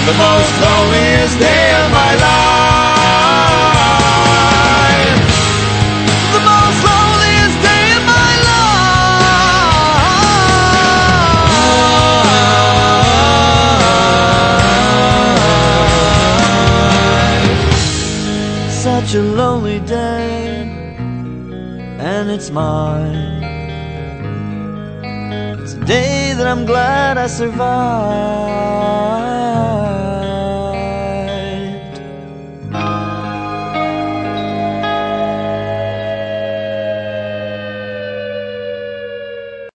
the most loneliest day of my life. The most loneliest day of my life. Such a lonely day, and it's mine. It's a day that I'm glad I survived.